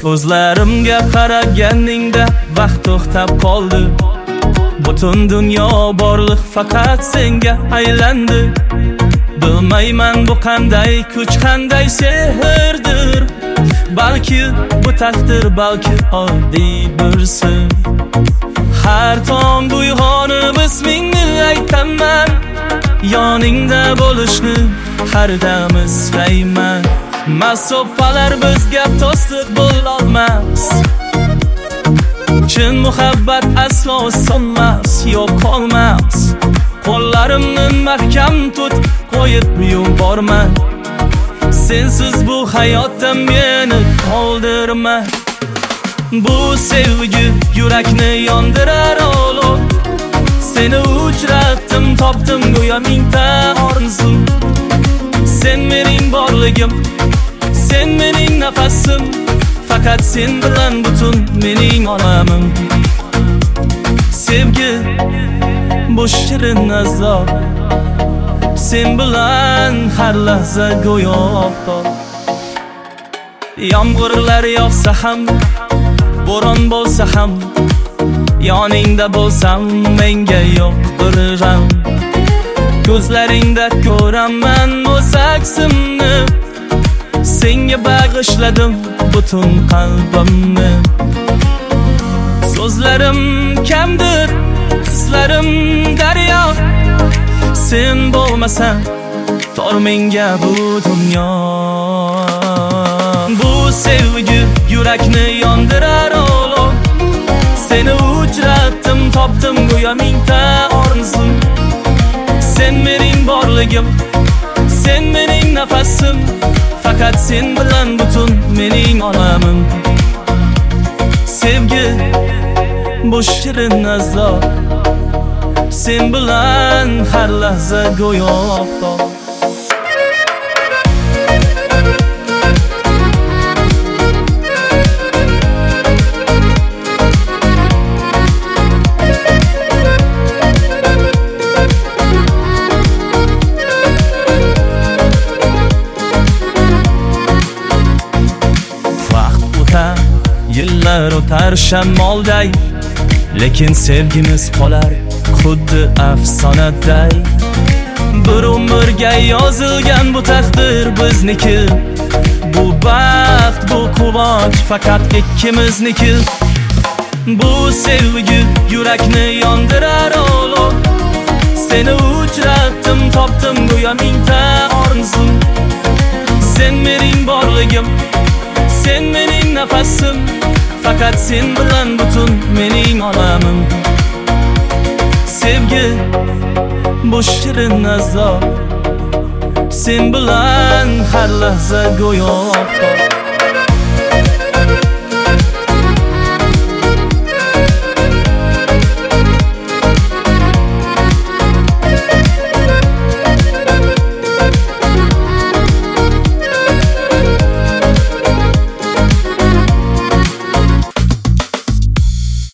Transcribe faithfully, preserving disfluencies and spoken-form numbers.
Ko'zlarimga qaraganingda vaqt to'xtab qoldi. Butun dunyo borliq faqat senga aylandi. Bilmayman bu qanday kuch, qanday sehrdir. Balki bu taqdir, balki oddiy bir sir. Har tong uyg'onib ismingni aytaman, yoningda bo'lishni har dam istayman. Masofalar bizga to'siq bo'lolmas. Chin muhabbat aslo so'nmas, yo'q qolmas. Qo'llarimni mahkam tut, qo'yib yuborma. Sensiz bu hayotda meni qoldirma. Bu sevgi yurakni yondirar olov. Seni uchratdim, topdim go'yo mingta orzu. Sen mening borligim, sen mening nafasim. Faqat sen bilan butun mening olamim. Sevgi bu shirin azob, sen bilan har lahza go'yo oftob. Yomg'irlar yog'sa ham, bo'ron bo'lsa ham, yoningda bo'lsam menga yo'q bir g'am. Ko'zlaringda ko'raman o'z aksimni, senga bag'ishladim butun qalbimni. So'zlarim kamdir, hislarim daryo. Sen bo'lmasang tor menga bu dunyo. Bu sevgi yurakni yondirar olov. Seni uchratdim, topdim go'yo mingta orzu. Sen mening borligim, sen mening nafasim. Faqat sen bilan butun mening olamim. Sevgi bu shirin azob, sen bilan har lahza go'yo oftob. Yillar o'tar shamolday, lekin sevgimiz qolar xuddi afsonaday. Bir umrga yozilgan bu taqdir bizniki. Bu baxt, bu quvonch faqat ikkimizniki. Bu sevgi yurakni yondirar olov. Seni uchratdim, topdim go'yo mingta orzu. Sen mening borligim, sen mening nafasim. Faqat sen bilan butun mening olamim. Sevgi bu shirin azob, sen bilan har lahza go'yo oftob.